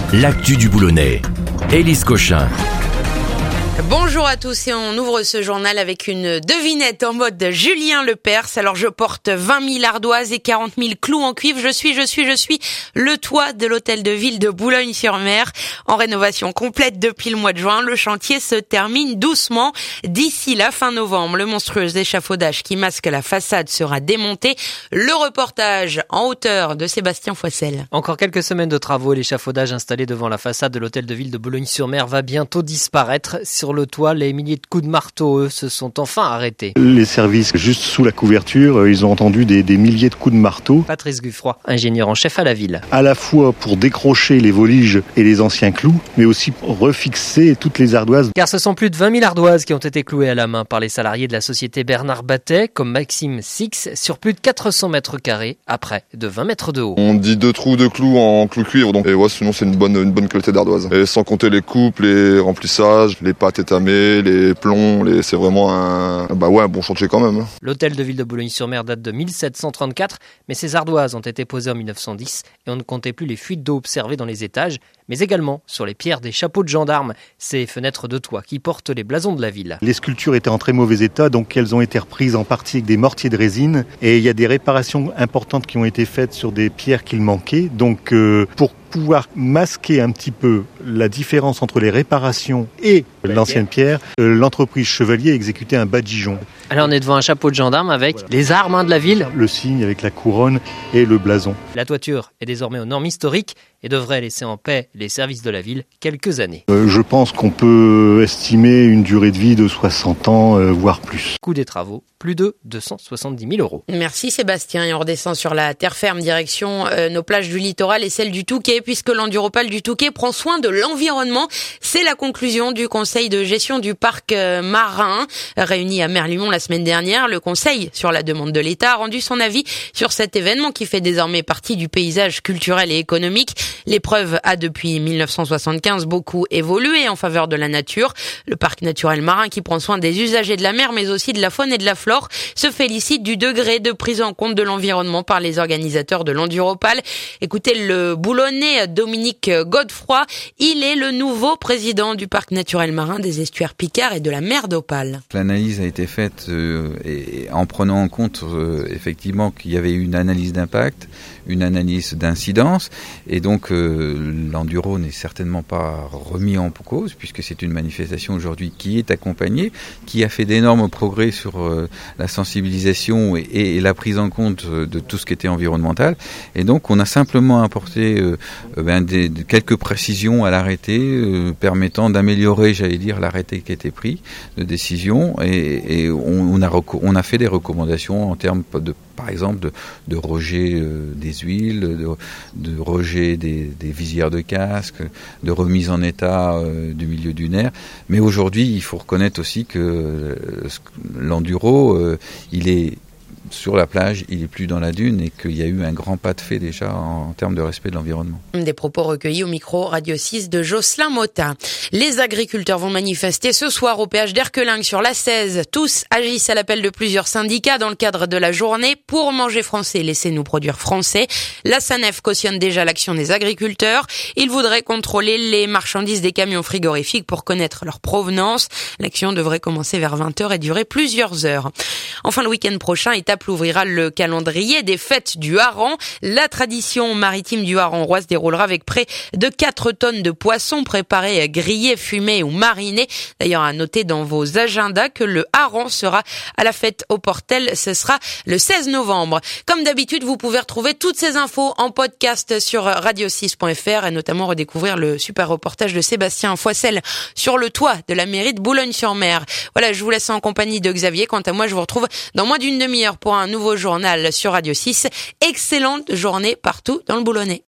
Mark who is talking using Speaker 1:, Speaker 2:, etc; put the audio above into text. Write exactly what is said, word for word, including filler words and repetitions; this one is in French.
Speaker 1: l'actu du Boulonnais. Élise Cochin.
Speaker 2: Bonjour à tous et on ouvre ce journal avec une devinette en mode Julien Lepers. Alors je porte vingt mille ardoises et quarante mille clous en cuivre. Je suis, je suis, je suis le toit de l'hôtel de ville de Boulogne-sur-Mer. En rénovation complète depuis le mois de juin, le chantier se termine doucement. D'ici la fin novembre, le monstrueux échafaudage qui masque la façade sera démonté. Le reportage en hauteur de Sébastien Foissel.
Speaker 3: Encore quelques semaines de travaux et l'échafaudage installé devant la façade de l'hôtel de ville de Boulogne-sur-Mer va bientôt disparaître. Sur le toit, les milliers de coups de marteau, eux, se sont enfin arrêtés.
Speaker 4: Les services, juste sous la couverture, ils ont entendu des, des milliers de coups de marteau.
Speaker 3: Patrice Guffroy, ingénieur en chef à la ville.
Speaker 4: À la fois pour décrocher les voliges et les anciens clous, mais aussi pour refixer toutes les ardoises.
Speaker 3: Car ce sont plus de vingt mille ardoises qui ont été clouées à la main par les salariés de la société Bernard Battet, comme Maxime Six, sur plus de quatre cents mètres carrés, à près de vingt mètres de haut.
Speaker 5: On dit deux trous de clous en clous cuivre, donc et ouais, sinon c'est une bonne, une bonne qualité d'ardoise. Et sans compter les coupes, les remplissages, les pâtes étamées, les plombs, les... c'est vraiment un, bah ouais, un bon chantier quand même.
Speaker 3: L'hôtel de ville de Boulogne-sur-Mer date de mille sept cent trente-quatre, mais ces ardoises ont été posées en mille neuf cent dix et on ne comptait plus les fuites d'eau observées dans les étages, mais également sur les pierres des chapeaux de gendarmes, ces fenêtres de toit qui portent les blasons de la ville.
Speaker 4: Les sculptures étaient en très mauvais état, donc elles ont été reprises en partie avec des mortiers de résine et il y a des réparations importantes qui ont été faites sur des pierres qu'il manquait. Donc euh, pour pouvoir masquer un petit peu la différence entre les réparations et l'ancienne pierre, euh, l'entreprise Chevalier a exécuté un badigeon.
Speaker 3: Alors on est devant un chapeau de gendarme avec voilà. les armes hein, de la ville.
Speaker 4: Le signe avec la couronne et le blason.
Speaker 3: La toiture est désormais aux normes historiques et devrait laisser en paix les services de la ville quelques années.
Speaker 4: Euh, je pense qu'on peut estimer une durée de vie de soixante ans, euh, voire plus.
Speaker 3: Coût des travaux, plus de deux cent soixante-dix mille euros.
Speaker 2: Merci Sébastien. Et on redescend sur la terre ferme, direction euh, nos plages du littoral et celle du Touquet, puisque l'Enduropal du Touquet prend soin de l'environnement. C'est la conclusion du conseil de gestion du parc euh, marin, réuni à Merlimont la semaine dernière. Le conseil, sur la demande de l'État, a rendu son avis sur cet événement qui fait désormais partie du paysage culturel et économique. L'épreuve a depuis mille neuf cent soixante-quinze beaucoup évolué en faveur de la nature. Le parc naturel marin qui prend soin des usagers de la mer mais aussi de la faune et de la flore se félicite du degré de prise en compte de l'environnement par les organisateurs de l'Enduropal. Écoutez le Boulonnais Dominique Godefroy, il est le nouveau président du parc naturel marin des estuaires Picard et de la mer d'Opale.
Speaker 6: L'analyse a été faite euh, et, en prenant en compte euh, effectivement qu'il y avait une analyse d'impact, une analyse d'incidence et donc euh, l'enduro n'est certainement pas remis en cause puisque c'est une manifestation aujourd'hui qui est accompagnée, qui a fait d'énormes progrès sur euh, la sensibilisation et, et, et la prise en compte de tout ce qui était environnemental et donc on a simplement apporté euh, ben, des, des, quelques précisions à l'arrêté euh, permettant d'améliorer, j'allais dire, l'arrêté qui a été pris de décision et, et on, on, a, on a fait des recommandations en termes de par exemple de, de rejet euh, des huiles, de, de rejet des, des visières de casque, de remise en état euh, du milieu dunaire. Mais aujourd'hui, il faut reconnaître aussi que euh, l'enduro, euh, il est sur la plage, il n'est plus dans la dune et qu'il y a eu un grand pas de fait déjà en, en termes de respect de l'environnement.
Speaker 2: Des propos recueillis au micro Radio six de Jocelyn Motin. Les agriculteurs vont manifester ce soir au péage d'Erquelingue sur l'A seize. Tous agissent à l'appel de plusieurs syndicats dans le cadre de la journée pour manger français, laissez-nous produire français. La SANEF cautionne déjà l'action des agriculteurs. Ils voudraient contrôler les marchandises des camions frigorifiques pour connaître leur provenance. L'action devrait commencer vers vingt heures et durer plusieurs heures. Enfin, le week-end prochain, étape ouvrira le calendrier des fêtes du hareng. La tradition maritime du hareng roi se déroulera avec près de quatre tonnes de poissons préparés, grillés, fumés ou marinés. D'ailleurs, à noter dans vos agendas que le hareng sera à la fête au Portel. Ce sera le seize novembre. Comme d'habitude, vous pouvez retrouver toutes ces infos en podcast sur radio six point f r et notamment redécouvrir le super reportage de Sébastien Foissel sur le toit de la mairie de Boulogne-sur-Mer. Voilà, je vous laisse en compagnie de Xavier. Quant à moi, je vous retrouve dans moins d'une demi-heure pour un nouveau journal sur Radio six. Excellente journée partout dans le Boulonnais.